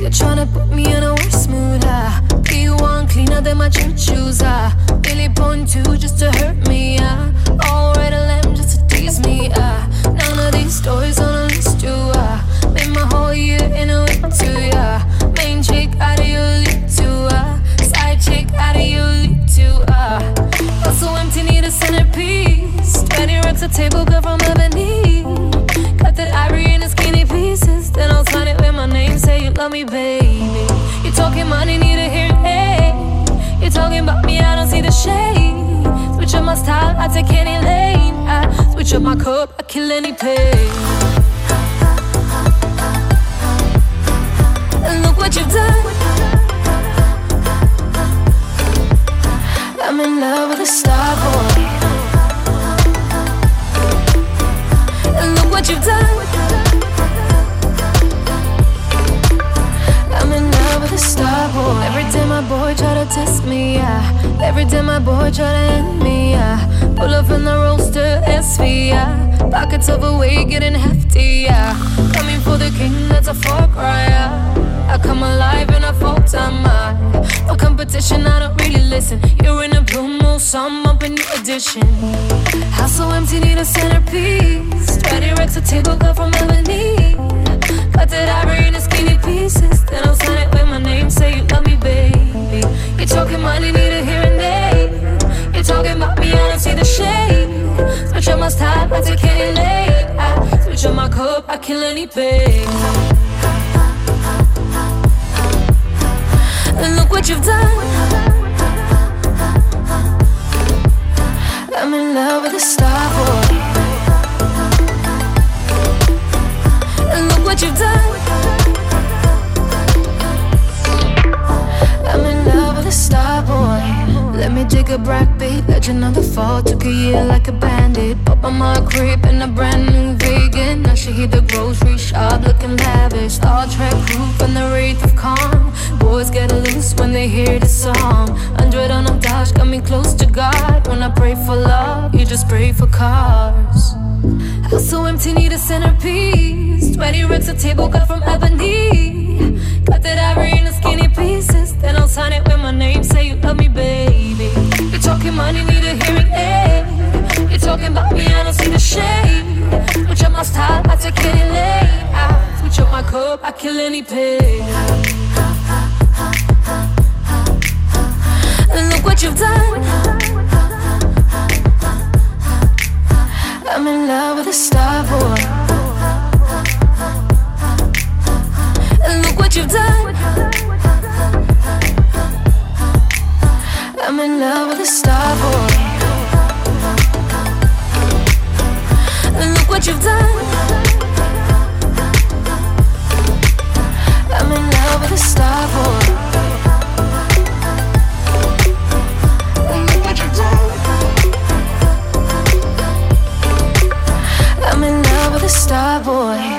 You're tryna put me in a worse mood, P1 cleaner than my gym shoes, Really point two just to hurt me, All red lamb just to tease me, None of these stories on a list, you, Made my whole year in a week, too, Main chick out of your league, too, Side chick out of your league, too, Got so empty, need a centerpiece. 20 racks a table, girl from Ebony. Cut that ivory in the skinny pieces. Then I'll sign it with my name, say you love me, baby. You talking money, need a hearing aid. You talking about me, I don't see the shade. Switch up my style, I take any lane. I switch up my cup, I kill any pain. And look what you've done. I'm in love with a star boy. And look what you've done. I'm in love with a star boy. Every day my boy try to test me, Every day my boy try to end me, Pull up in the roadster SV, Pockets overweight, getting hefty, Coming for the king, that's a far cry, I come alive in a full-time mind. For competition, I don't really listen. You're in a blue mood, so I'm up in new edition. House so empty, need a centerpiece. 20 racks a table, girl from Ebony. Cut that ivory in the skinny pieces. Then I'll sign it with my name, say you love me, baby. You're talking money, need a hearing aid. You're talking about me, I don't see the shade. Switch up my style, I take any lane. I switch up my cup, I kill any pain. And look what you've done. I'm in love with a star boy. And look what you've done. I'm in love with a star boy. Let me dig a backbeat, legend of the fall. Took a year like a bandit. Pop on my crib in a brand new vegan. Now she hit the grocery shop looking lavish. Star Trek proof and the wraith of calm. Boys get loose when they hear the song. 100 on a dash got me close to God. When I pray for love, you just pray for cars. House so empty, need a centerpiece. 20 racks a table cut from Ebony. Cut that ivory in the skinny pieces. Then I'll sign it with my name, say you love me, baby. You're talking money, need a hearing aid. You're talking about me, I don't see the shade. Switch up my style, I take any lane. I switch up my cup, I kill any pain. And look what you've done. I'm in love with a star boy. And look what you've done. I'm in love with a star boy. And look what you've done. I'm in love with a star boy. I'm in love with a star boy.